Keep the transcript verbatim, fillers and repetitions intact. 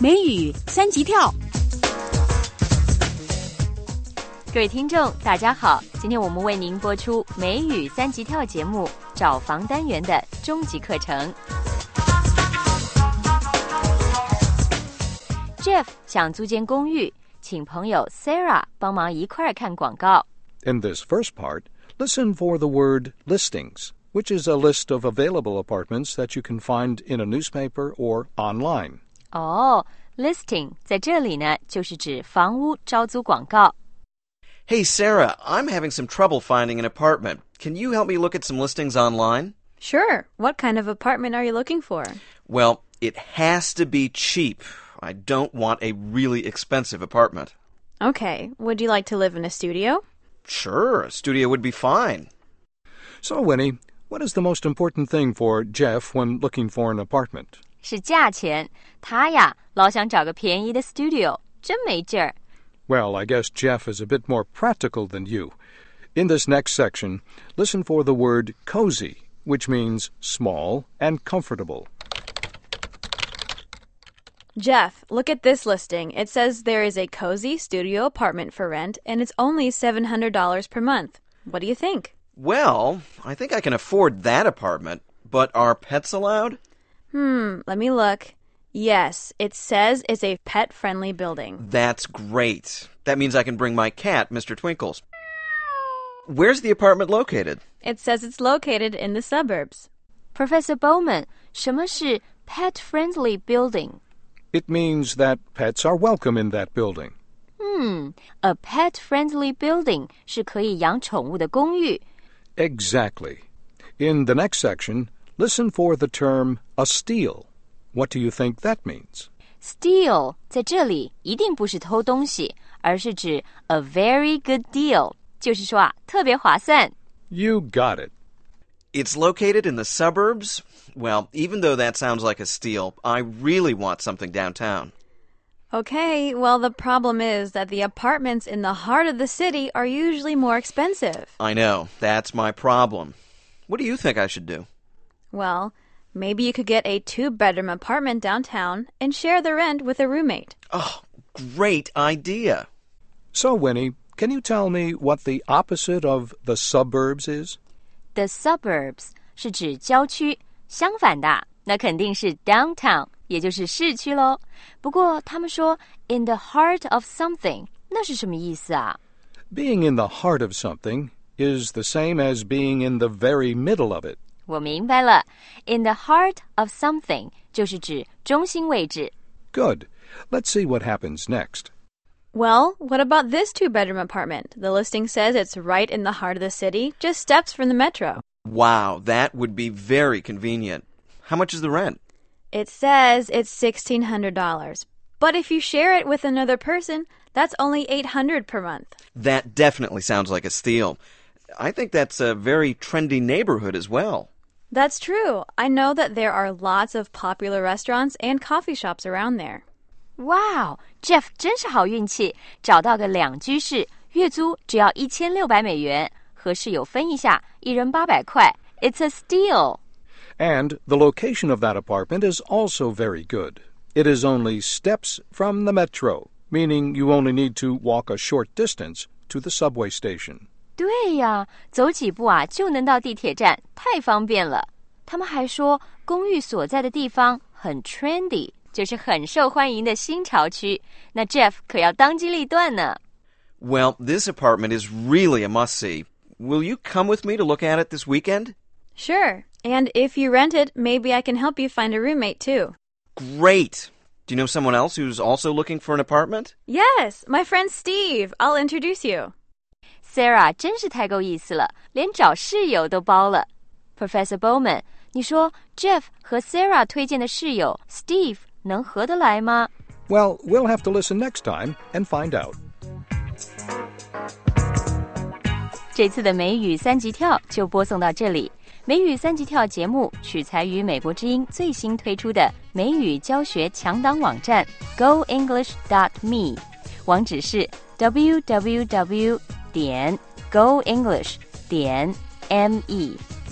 梅雨三级跳。 各位听众大家好，今天我们为您播出梅雨三级跳节目找房单元的终极课程。 Jeff 想租间公寓，请朋友 Sarah 帮忙一块儿看广告。 In this first part, listen for the word listings, which is a list of available apartments that you can find in a newspaper or online. 哦、oh, listing 在这里呢，就是指房屋招租广告。 Hey, Sarah, I'm having some trouble finding an apartment. Can you help me look at some listings online? Sure. What kind of apartment are you looking for? Well, it has to be cheap. I don't want a really expensive apartment. Okay. Would you like to live in a studio? Sure, a studio would be fine. So, Winnie, what is the most important thing for Jeff when looking for an apartment? 是价钱，他呀老想找个便宜的 studio， 真没劲儿。 Well, I guess Jeff is a bit more practical than you. In this next section, listen for the word cozy, which means small and comfortable. Jeff, look at this listing. It says there is a cozy studio apartment for rent, and it's only seven hundred dollars per month. What do you think? Well, I think I can afford that apartment, but are pets allowed? Hmm, let me look. Yes, it says it's a pet-friendly building. That's great. That means I can bring my cat, Mister Twinkles. Where's the apartment located? It says it's located in the suburbs. Professor Bowman, 什么是 pet-friendly building? It means that pets are welcome in that building. 嗯 a pet-friendly building 是可以养宠物的公寓。 Exactly. In the next section, listen for the term a steal. What do you think that means? Steal 在这里一定不是偷东西，而是指 a very good deal， 就是说啊，特别划算。 You got it. It's located in the suburbs? Well, even though that sounds like a steal, I really want something downtown. Okay, well, the problem is that the apartments in the heart of the city are usually more expensive. I know. That's my problem. What do you think I should do? Well, maybe you could get a two-bedroom apartment downtown and share the rent with a roommate. Oh, great idea. So, Winnie, can you tell me what the opposite of the suburbs is? The suburbs 是指郊区，相反的那肯定是 downtown， 也就是市区咯。不过他们说 in the heart of something， 那是什么意思啊？ Being in the heart of something is the same as being in the very middle of it. 我明白了 in the heart of something 就是指中心位置。 Good. Let's see what happens next. Well, what about this two-bedroom apartment? The listing says it's right in the heart of the city, just steps from the metro. Wow, that would be very convenient. How much is the rent? It says it's sixteen hundred dollars. But if you share it with another person, that's only eight hundred dollars per month. That definitely sounds like a steal. I think that's a very trendy neighborhood as well. That's true. I know that there are lots of popular restaurants and coffee shops around there. Wow, Jeff 真是好运气，找到个两居室，月租只要一千六百美元，和室友分一下，一人八百块。It's a steal. And the location of that apartment is also very good. It is only steps from the metro, meaning you only need to walk a short distance to the subway station. 对呀，走几步啊就能到地铁站，太方便了。他们还说公寓所在的地方很 trendy， 就是很受欢迎的新潮区。那 Jeff 可要当机立断呢。 Well, this apartment is really a must-see. Will you come with me to look at it this weekend? Sure. And if you rent it, maybe I can help you find a roommate too. Great. Do you know someone else who's also looking for an apartment? Yes, my friend Steve. I'll introduce you. Sarah 真是太够意思了，连找室友都包了。Professor Bowman， 你说 Jeff 和 Sarah 推荐的室友 Steve 能合得来吗？ Well, we'll have to listen next time and find out. 这次的美语三级跳就播送到这里。美语三级跳节目取材于美国之音最新推出的美语教学强档网站 go english dot me， 网址是 double-u double-u double-u 点 go english 点 me。